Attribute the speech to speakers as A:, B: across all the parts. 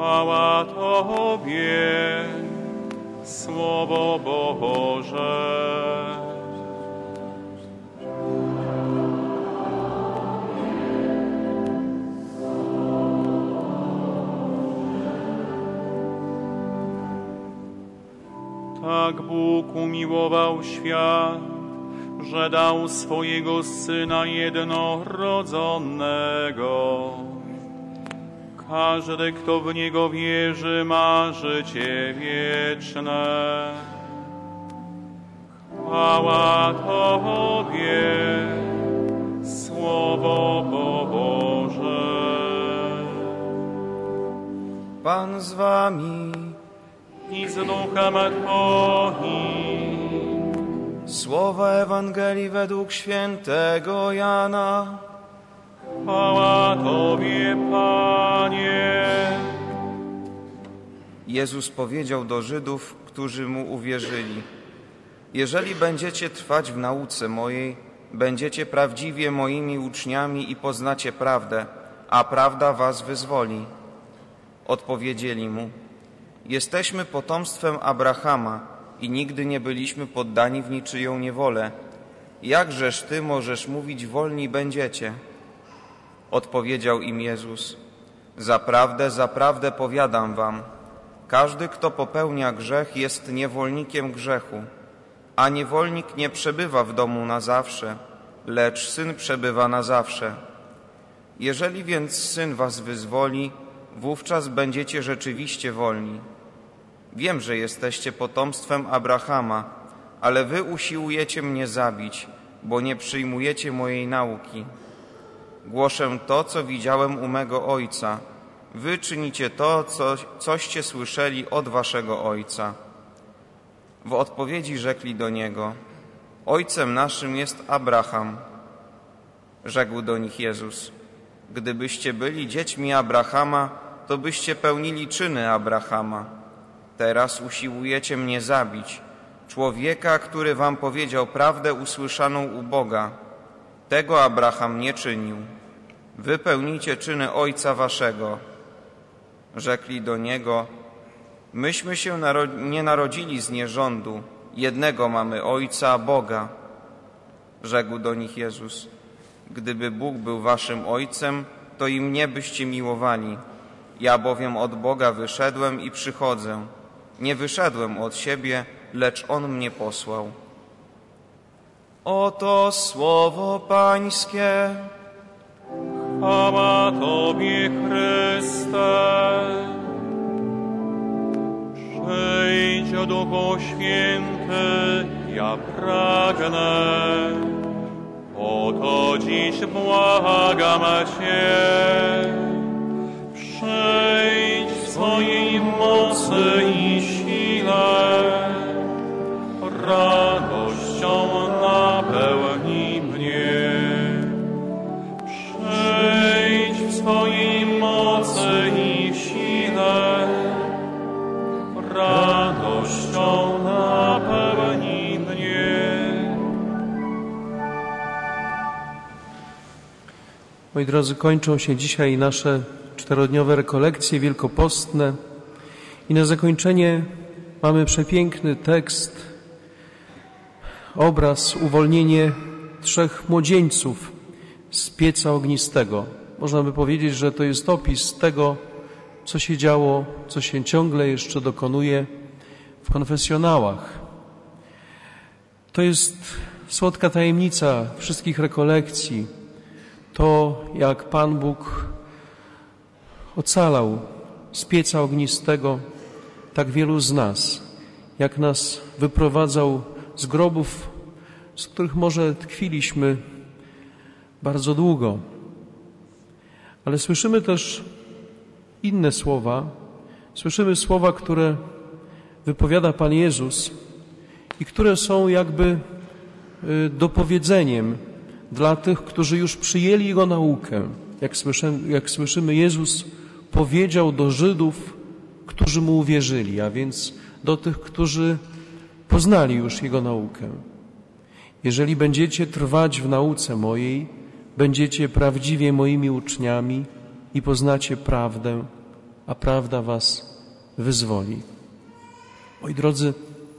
A: Chwała Tobie, Słowo Boże. Tak Bóg umiłował świat, że dał swojego Syna jednorodzonego. Każdy, kto w Niego wierzy, ma życie wieczne. Chwała Tobie, Słowo Boże.
B: Pan z wami
A: I z duchem Twoim.
B: Słowa Ewangelii według świętego Jana.
A: Chwała Tobie, Panie.
B: Jezus powiedział do Żydów, którzy Mu uwierzyli: jeżeli będziecie trwać w nauce mojej, będziecie prawdziwie moimi uczniami i poznacie prawdę, a prawda was wyzwoli. Odpowiedzieli Mu: jesteśmy potomstwem Abrahama i nigdy nie byliśmy poddani w niczyją niewolę. Jakżeż Ty możesz mówić, wolni będziecie? Odpowiedział im Jezus: zaprawdę, zaprawdę powiadam wam, każdy, kto popełnia grzech, jest niewolnikiem grzechu, a niewolnik nie przebywa w domu na zawsze, lecz Syn przebywa na zawsze. Jeżeli więc Syn was wyzwoli, wówczas będziecie rzeczywiście wolni. Wiem, że jesteście potomstwem Abrahama, ale wy usiłujecie mnie zabić, bo nie przyjmujecie mojej nauki. Głoszę to, co widziałem u mego Ojca. Wy czynicie to, coście słyszeli od waszego ojca. W odpowiedzi rzekli do Niego: Ojcem naszym jest Abraham. Rzekł do nich Jezus: gdybyście byli dziećmi Abrahama, to byście pełnili czyny Abrahama. Teraz usiłujecie mnie zabić, człowieka, który wam powiedział prawdę usłyszaną u Boga. Tego Abraham nie czynił. Wy pełnicie czyny ojca waszego. Rzekli do Niego: myśmy się nie narodzili z nierządu, jednego mamy Ojca, Boga. Rzekł do nich Jezus: gdyby Bóg był waszym Ojcem, to i mnie byście miłowali. Ja bowiem od Boga wyszedłem i przychodzę. Nie wyszedłem od siebie, lecz On mnie posłał. Oto słowo Pańskie.
A: Chwała Tobie, Chryste. Przyjdź, Duchu Święty, ja pragnę. Oto dziś błagam Cię. Przyjdź w swojej mocy i sile. Radością napełnij mnie. Przyjdź w swojej mocy i sile. Radością napełnij mnie.
C: Moi drodzy, kończą się dzisiaj nasze 4-dniowe rekolekcje wielkopostne i na zakończenie mamy przepiękny tekst, obraz, uwolnienie 3 młodzieńców z pieca ognistego. Można by powiedzieć, że to jest opis tego, co się działo, co się ciągle jeszcze dokonuje w konfesjonałach. To jest słodka tajemnica wszystkich rekolekcji. To, jak Pan Bóg ocalał z pieca ognistego tak wielu z nas, jak nas wyprowadzał z grobów, z których może tkwiliśmy bardzo długo. Ale słyszymy też inne słowa. Słyszymy słowa, które wypowiada Pan Jezus i które są jakby dopowiedzeniem dla tych, którzy już przyjęli Jego naukę. Jak słyszymy, Jezus powiedział do Żydów, którzy Mu uwierzyli, a więc do tych, którzy poznali już Jego naukę. Jeżeli będziecie trwać w nauce mojej, będziecie prawdziwie moimi uczniami i poznacie prawdę, a prawda was wyzwoli. Moi drodzy,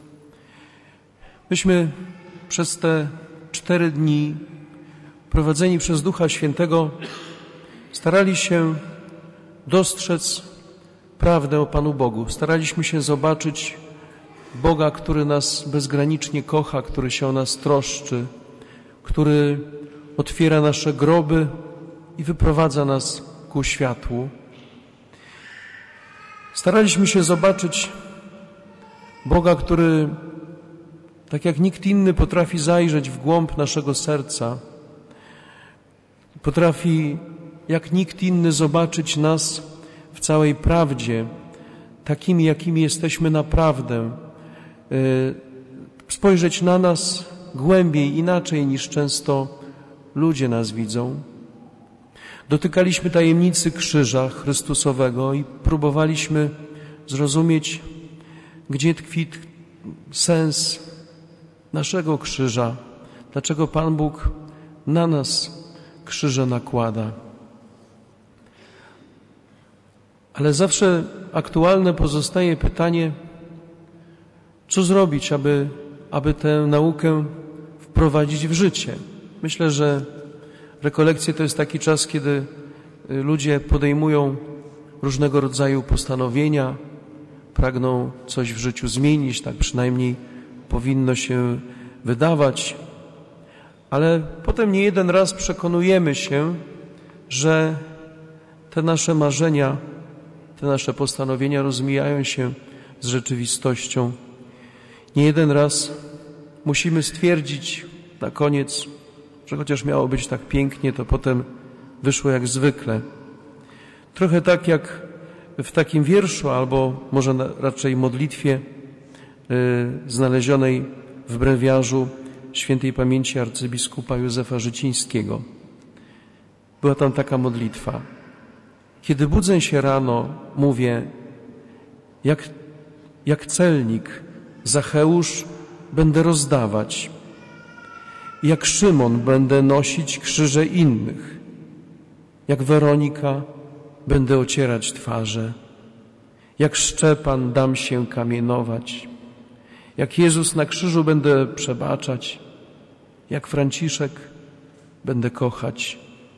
C: myśmy przez te 4 dni prowadzeni przez Ducha Świętego starali się dostrzec prawdę o Panu Bogu. Staraliśmy się zobaczyć Boga, który nas bezgranicznie kocha, który się o nas troszczy, który otwiera nasze groby i wyprowadza nas ku światłu. Staraliśmy się zobaczyć Boga, który tak jak nikt inny potrafi zajrzeć w głąb naszego serca, potrafi jak nikt inny zobaczyć nas w całej prawdzie, takimi, jakimi jesteśmy naprawdę, spojrzeć na nas głębiej, inaczej niż często ludzie nas widzą. Dotykaliśmy tajemnicy krzyża Chrystusowego i próbowaliśmy zrozumieć, gdzie tkwi sens naszego krzyża, dlaczego Pan Bóg na nas krzyże nakłada. Ale zawsze aktualne pozostaje pytanie, co zrobić, aby tę naukę wprowadzić w życie. Myślę, że rekolekcje to jest taki czas, kiedy ludzie podejmują różnego rodzaju postanowienia, pragną coś w życiu zmienić, tak przynajmniej powinno się wydawać, ale potem nie jeden raz przekonujemy się, że te nasze marzenia, te nasze postanowienia rozmijają się z rzeczywistością. Nie jeden raz musimy stwierdzić na koniec, że chociaż miało być tak pięknie, to potem wyszło jak zwykle. Trochę tak jak w takim wierszu, albo może raczej modlitwie znalezionej w brewiarzu świętej pamięci arcybiskupa Józefa Życińskiego. Była tam taka modlitwa. Kiedy budzę się rano, mówię, jak celnik Zacheusz będę rozdawać, jak Szymon będę nosić krzyże innych, jak Weronika będę ocierać twarze, jak Szczepan dam się kamienować, jak Jezus na krzyżu będę przebaczać, jak Franciszek będę kochać.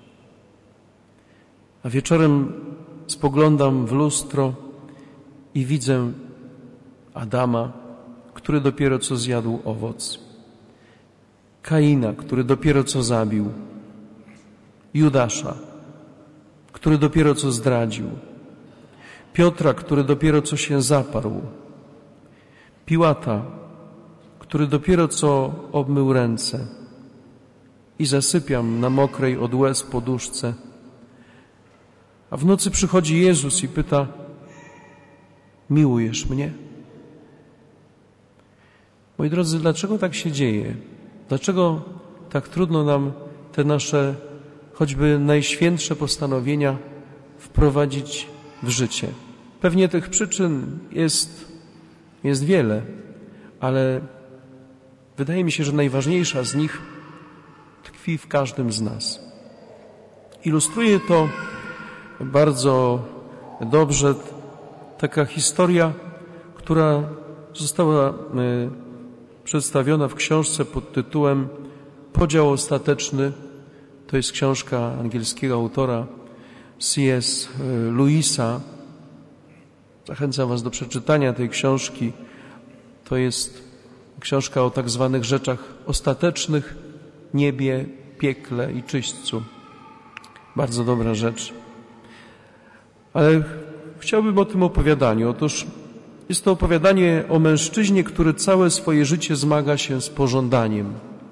C: A wieczorem spoglądam w lustro i widzę Adama, który dopiero co zjadł owoc, Kaina, który dopiero co zabił, Judasza, który dopiero co zdradził, Piotra, który dopiero co się zaparł, Piłata, który dopiero co obmył ręce i zasypiam na mokrej od łez poduszce. A w nocy przychodzi Jezus i pyta, miłujesz mnie? Moi drodzy, dlaczego tak się dzieje? Dlaczego tak trudno nam te nasze choćby najświętsze postanowienia wprowadzić w życie? Pewnie tych przyczyn jest wiele, ale wydaje mi się, że najważniejsza z nich tkwi w każdym z nas. Ilustruje to bardzo dobrze taka historia, która została przedstawiona w książce pod tytułem Podział ostateczny. To jest książka angielskiego autora C.S. Lewisa. Zachęcam Was do przeczytania tej książki. To jest książka o tak zwanych rzeczach ostatecznych, niebie, piekle i czyśćcu. Bardzo dobra rzecz. Ale chciałbym o tym opowiadaniu. Otóż jest to opowiadanie o mężczyźnie, który całe swoje życie zmaga się z pożądaniem.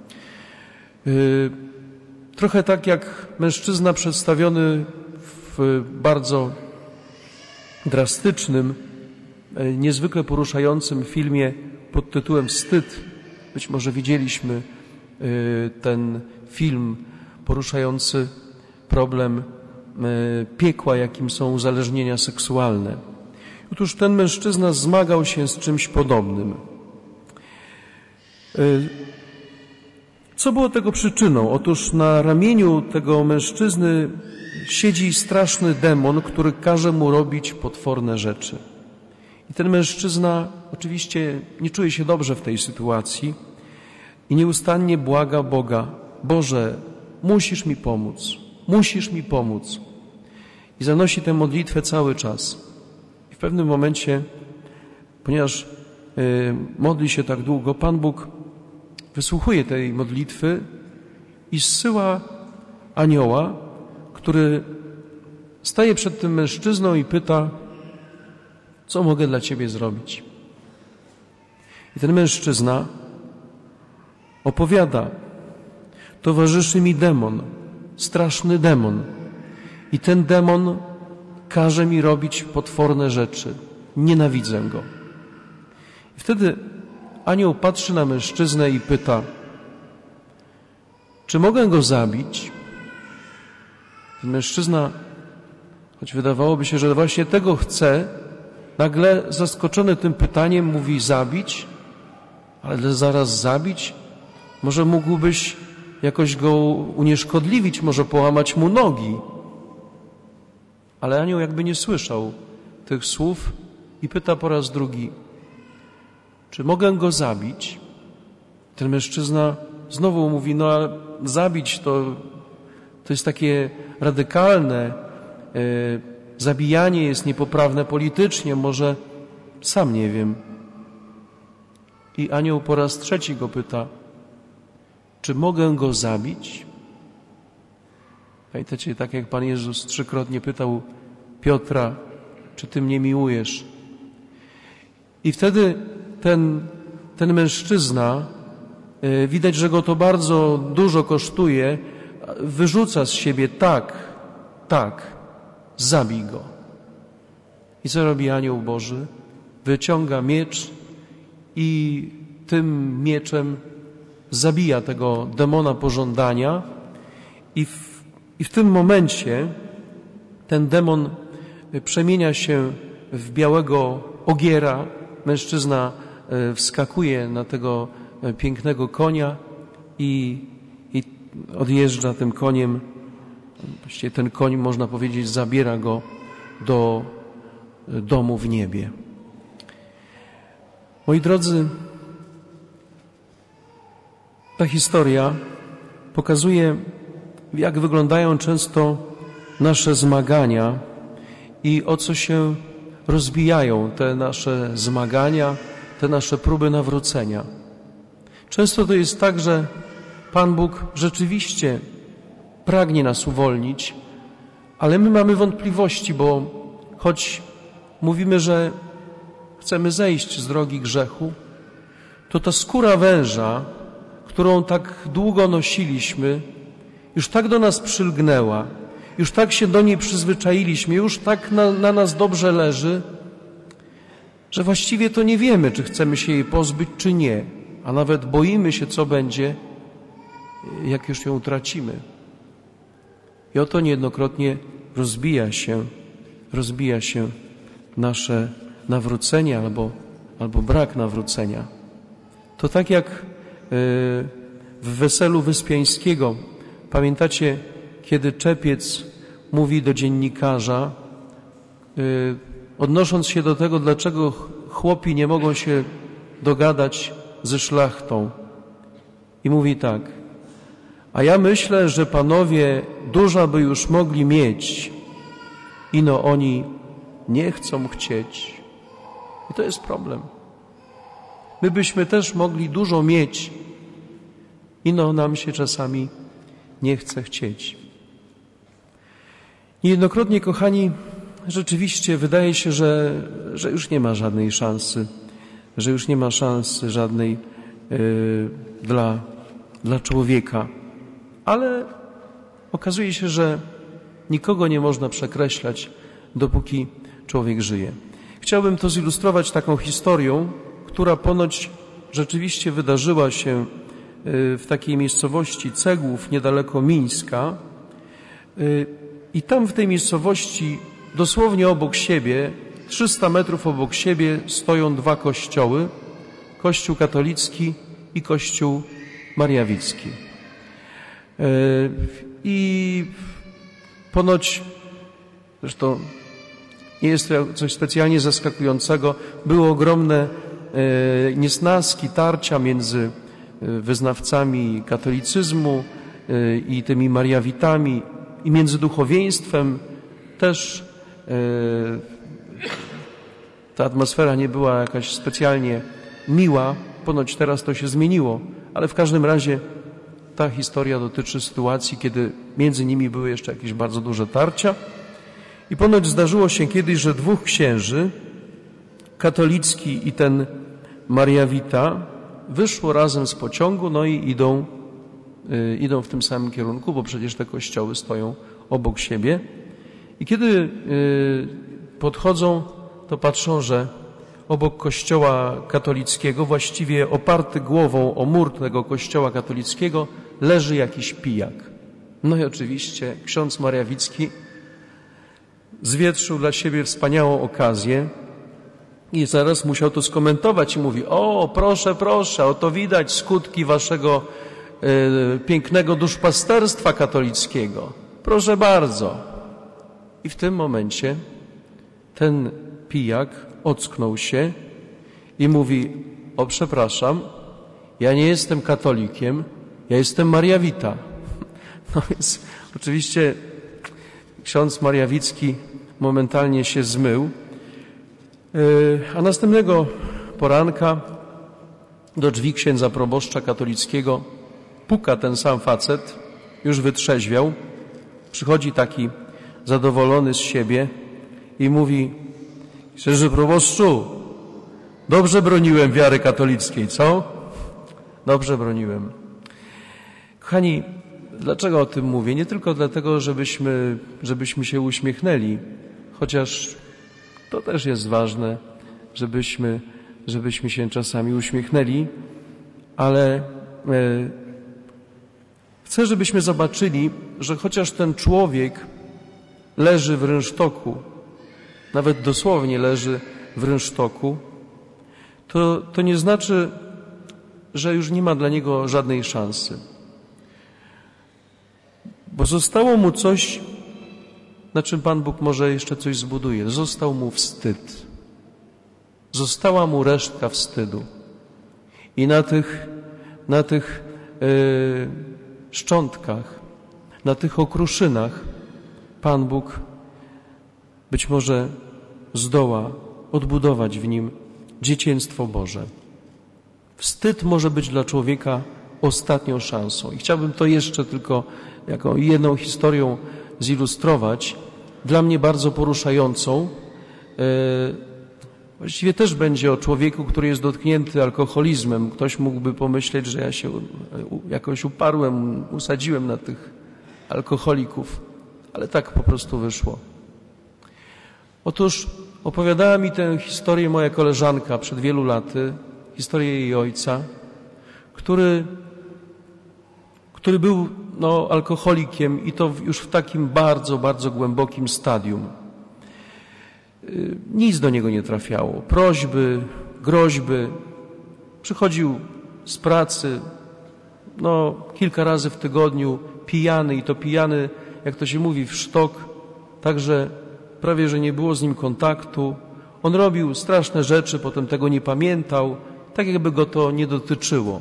C: Trochę tak jak mężczyzna przedstawiony w bardzo drastycznym, niezwykle poruszającym filmie pod tytułem Wstyd. Być może widzieliśmy ten film poruszający problem piekła, jakim są uzależnienia seksualne. Otóż ten mężczyzna zmagał się z czymś podobnym. Co było tego przyczyną? Otóż na ramieniu tego mężczyzny siedzi straszny demon, który każe mu robić potworne rzeczy. I ten mężczyzna oczywiście nie czuje się dobrze w tej sytuacji i nieustannie błaga Boga: Boże, musisz mi pomóc, musisz mi pomóc. I zanosi tę modlitwę cały czas. I w pewnym momencie, ponieważ modli się tak długo, Pan Bóg wysłuchuje tej modlitwy i zsyła anioła, który staje przed tym mężczyzną i pyta: co mogę dla ciebie zrobić? I ten mężczyzna opowiada: towarzyszy mi demon, straszny demon. I ten demon każe mi robić potworne rzeczy. Nienawidzę go. I wtedy anioł patrzy na mężczyznę i pyta: czy mogę go zabić? Ten mężczyzna, choć wydawałoby się, że właśnie tego chce, nagle zaskoczony tym pytaniem mówi: zabić? Ale zaraz zabić? Może mógłbyś jakoś go unieszkodliwić, może połamać mu nogi? Ale anioł jakby nie słyszał tych słów i pyta po raz drugi: czy mogę go zabić? Ten mężczyzna znowu mówi: no ale zabić to jest takie radykalne, zabijanie jest niepoprawne politycznie, może sam nie wiem. I anioł po raz trzeci go pyta: czy mogę go zabić? Pamiętacie, tak jak Pan Jezus trzykrotnie pytał Piotra: czy Ty mnie miłujesz? I wtedy ten mężczyzna, widać, że go to bardzo dużo kosztuje, wyrzuca z siebie: tak, zabij go. I co robi anioł Boży? Wyciąga miecz i tym mieczem zabija tego demona pożądania i w tym momencie ten demon przemienia się w białego ogiera. Mężczyzna wskakuje na tego pięknego konia i odjeżdża tym koniem. Właściwie ten koń, można powiedzieć, zabiera go do domu w niebie. Moi drodzy, ta historia pokazuje, jak wyglądają często nasze zmagania i o co się rozbijają te nasze zmagania, te nasze próby nawrócenia. Często to jest tak, że Pan Bóg rzeczywiście pragnie nas uwolnić, ale my mamy wątpliwości, bo choć mówimy, że chcemy zejść z drogi grzechu, to ta skóra węża, którą tak długo nosiliśmy, już tak do nas przylgnęła, już tak się do niej przyzwyczailiśmy, już tak na nas dobrze leży, że właściwie to nie wiemy, czy chcemy się jej pozbyć, czy nie, a nawet boimy się, co będzie, jak już ją utracimy. I oto niejednokrotnie rozbija się nasze nawrócenie albo brak nawrócenia. To tak jak w weselu Wyspiańskiego. Pamiętacie, kiedy Czepiec mówi do dziennikarza, odnosząc się do tego, dlaczego chłopi nie mogą się dogadać ze szlachtą. I mówi tak: a ja myślę, że panowie dużo by już mogli mieć, ino oni nie chcą chcieć. I to jest problem. My byśmy też mogli dużo mieć, ino nam się czasami nie chce chcieć. Niejednokrotnie, kochani, rzeczywiście wydaje się, że już nie ma żadnej szansy, że już nie ma szansy żadnej dla człowieka. Ale okazuje się, że nikogo nie można przekreślać, dopóki człowiek żyje. Chciałbym to zilustrować taką historią, która ponoć rzeczywiście wydarzyła się w takiej miejscowości Cegłów, niedaleko Mińska. I tam w tej miejscowości, dosłownie obok siebie, 300 metrów obok siebie, stoją dwa kościoły. Kościół katolicki i kościół Mariawicki. I ponoć, zresztą nie jest to coś specjalnie zaskakującego, były ogromne niesnaski, tarcia między wyznawcami katolicyzmu i tymi Mariawitami i między duchowieństwem też ta atmosfera nie była jakaś specjalnie miła. Ponoć teraz to się zmieniło, ale w każdym razie ta historia dotyczy sytuacji, kiedy między nimi były jeszcze jakieś bardzo duże tarcia. I ponoć zdarzyło się kiedyś, że dwóch księży, katolicki i ten Mariawita, wyszło razem z pociągu, no i idą w tym samym kierunku, bo przecież te kościoły stoją obok siebie. I kiedy podchodzą, to patrzą, że obok kościoła katolickiego, właściwie oparty głową o mur tego kościoła katolickiego, leży jakiś pijak. No i oczywiście ksiądz Mariawicki zwietrzył dla siebie wspaniałą okazję i zaraz musiał to skomentować i mówi: o, proszę, proszę, oto widać skutki waszego pięknego duszpasterstwa katolickiego. Proszę bardzo. I w tym momencie ten pijak ocknął się i mówi: o, przepraszam, ja nie jestem katolikiem, ja jestem Mariawita. No więc oczywiście ksiądz Mariawicki momentalnie się zmył, a następnego poranka do drzwi księdza proboszcza katolickiego puka ten sam facet, już wytrzeźwiał, przychodzi taki zadowolony z siebie i mówi: księże proboszczu, dobrze broniłem wiary katolickiej, co? Dobrze broniłem. Kochani, dlaczego o tym mówię? Nie tylko dlatego, żebyśmy się uśmiechnęli, chociaż to też jest ważne, żebyśmy się czasami uśmiechnęli, ale chcę, żebyśmy zobaczyli, że chociaż ten człowiek leży w rynsztoku, nawet dosłownie leży w rynsztoku, to nie znaczy, że już nie ma dla niego żadnej szansy. Bo zostało mu coś, na czym Pan Bóg może jeszcze coś zbuduje. Został mu wstyd. Została mu resztka wstydu. I na tych szczątkach, na tych okruszynach Pan Bóg być może zdoła odbudować w nim dzieciństwo Boże. Wstyd może być dla człowieka ostatnią szansą. I chciałbym to jeszcze tylko jako jedną historią zilustrować, dla mnie bardzo poruszającą. Właściwie też będzie o człowieku, który jest dotknięty alkoholizmem. Ktoś mógłby pomyśleć, że ja się jakoś uparłem, usadziłem na tych alkoholików, ale tak po prostu wyszło. Otóż opowiadała mi tę historię moja koleżanka przed wielu laty, historię jej ojca, który był alkoholikiem i to już w takim bardzo, bardzo głębokim stadium. Nic do niego nie trafiało. Prośby, groźby. Przychodził z pracy, kilka razy w tygodniu, pijany i to pijany, jak to się mówi, w sztok, także prawie, że nie było z nim kontaktu. On robił straszne rzeczy, potem tego nie pamiętał, tak jakby go to nie dotyczyło.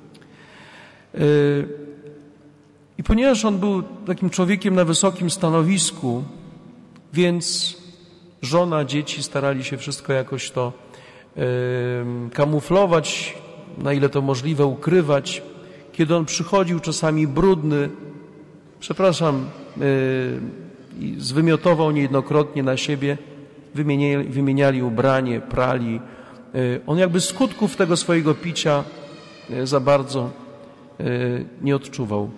C: I ponieważ on był takim człowiekiem na wysokim stanowisku, więc żona, dzieci starali się wszystko jakoś to kamuflować, na ile to możliwe ukrywać. Kiedy on przychodził czasami brudny, i zwymiotował niejednokrotnie na siebie, wymieniali ubranie, prali. On jakby skutków tego swojego picia za bardzo nie odczuwał.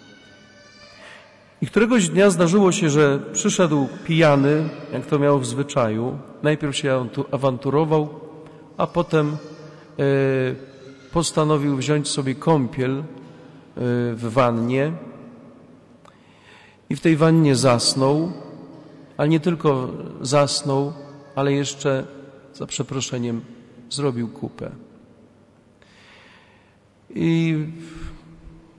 C: I któregoś dnia zdarzyło się, że przyszedł pijany, jak to miał w zwyczaju. Najpierw się awanturował, a potem postanowił wziąć sobie kąpiel w wannie i w tej wannie zasnął, ale nie tylko zasnął, ale jeszcze, za przeproszeniem, zrobił kupę. I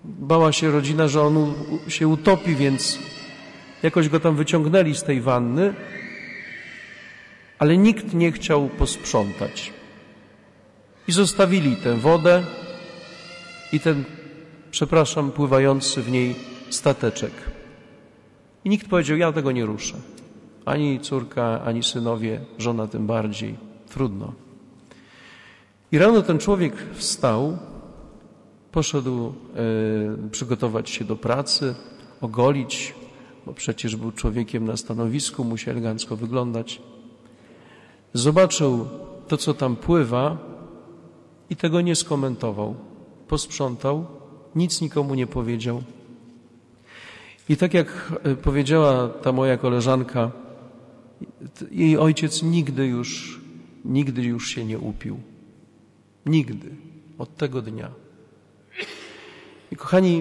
C: bała się rodzina, że on się utopi, więc jakoś go tam wyciągnęli z tej wanny, ale nikt nie chciał posprzątać. I zostawili tę wodę i ten, pływający w niej stateczek. I nikt powiedział, ja tego nie ruszę. Ani córka, ani synowie, żona tym bardziej. Trudno. I rano ten człowiek wstał, poszedł przygotować się do pracy, ogolić, bo przecież był człowiekiem na stanowisku, musi elegancko wyglądać. Zobaczył to, co tam pływa i tego nie skomentował. Posprzątał, nic nikomu nie powiedział. I tak jak powiedziała ta moja koleżanka, jej ojciec nigdy już się nie upił. Nigdy. Od tego dnia. I kochani,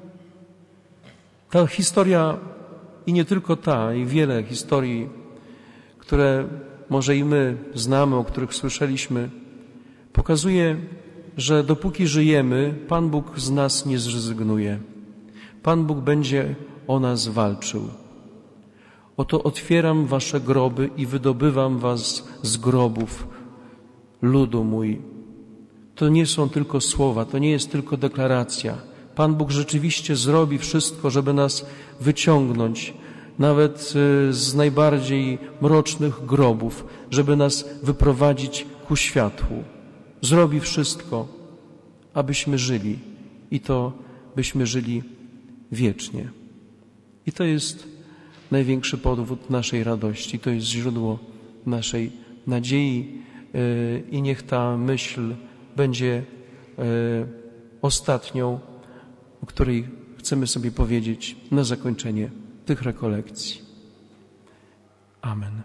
C: ta historia i nie tylko ta, i wiele historii, które może i my znamy, o których słyszeliśmy, pokazuje, że dopóki żyjemy, Pan Bóg z nas nie zrezygnuje. Pan Bóg będzie o nas walczył. Oto otwieram wasze groby i wydobywam was z grobów, ludu mój. To nie są tylko słowa, to nie jest tylko deklaracja. Pan Bóg rzeczywiście zrobi wszystko, żeby nas wyciągnąć, nawet z najbardziej mrocznych grobów, żeby nas wyprowadzić ku światłu. Zrobi wszystko, abyśmy żyli i to byśmy żyli wiecznie. I to jest największy powód naszej radości, to jest źródło naszej nadziei i niech ta myśl będzie ostatnią, o której chcemy sobie powiedzieć na zakończenie tych rekolekcji. Amen.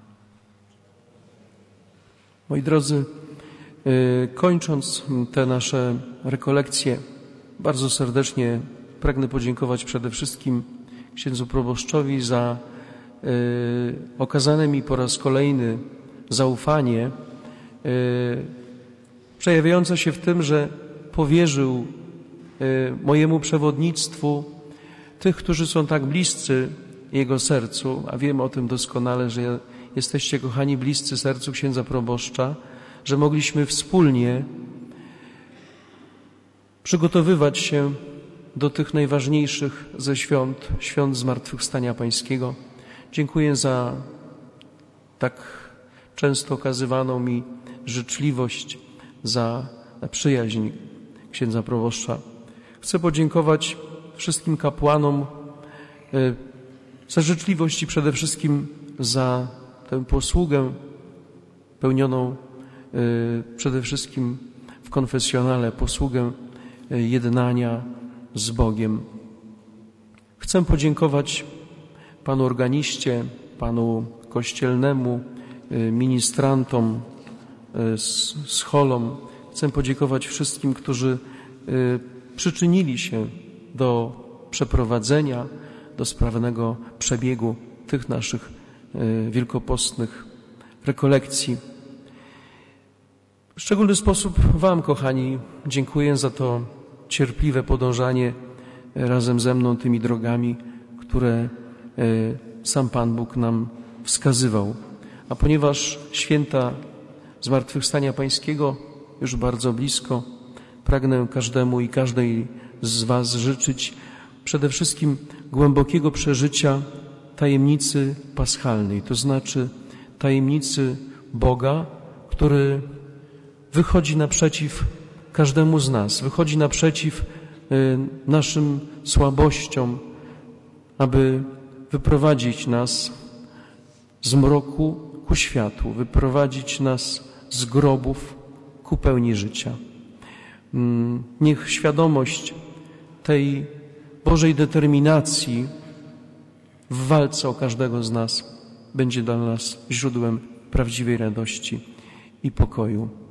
C: Moi drodzy, kończąc te nasze rekolekcje, bardzo serdecznie pragnę podziękować przede wszystkim księdzu proboszczowi za okazane mi po raz kolejny zaufanie, przejawiające się w tym, że powierzył mojemu przewodnictwu tych, którzy są tak bliscy jego sercu, a wiem o tym doskonale, że jesteście, kochani, bliscy sercu księdza proboszcza, że mogliśmy wspólnie przygotowywać się do tych najważniejszych ze świąt Zmartwychwstania Pańskiego. Dziękuję za tak często okazywaną mi życzliwość, za przyjaźń księdza proboszcza. Chcę podziękować wszystkim kapłanom za życzliwość i przede wszystkim za tę posługę pełnioną przede wszystkim w konfesjonale, posługę jednania z Bogiem. Chcę podziękować panu organiście, panu kościelnemu, ministrantom, scholom. Chcę podziękować wszystkim, którzy przyczynili się do przeprowadzenia, do sprawnego przebiegu tych naszych wielkopostnych rekolekcji. W szczególny sposób wam, kochani, dziękuję za to cierpliwe podążanie razem ze mną tymi drogami, które sam Pan Bóg nam wskazywał. A ponieważ święta Zmartwychwstania Pańskiego już bardzo blisko, pragnę każdemu i każdej z was życzyć przede wszystkim głębokiego przeżycia tajemnicy paschalnej, to znaczy tajemnicy Boga, który wychodzi naprzeciw każdemu z nas, wychodzi naprzeciw naszym słabościom, aby wyprowadzić nas z mroku ku światłu, wyprowadzić nas z grobów ku pełni życia. Niech świadomość tej Bożej determinacji w walce o każdego z nas będzie dla nas źródłem prawdziwej radości i pokoju.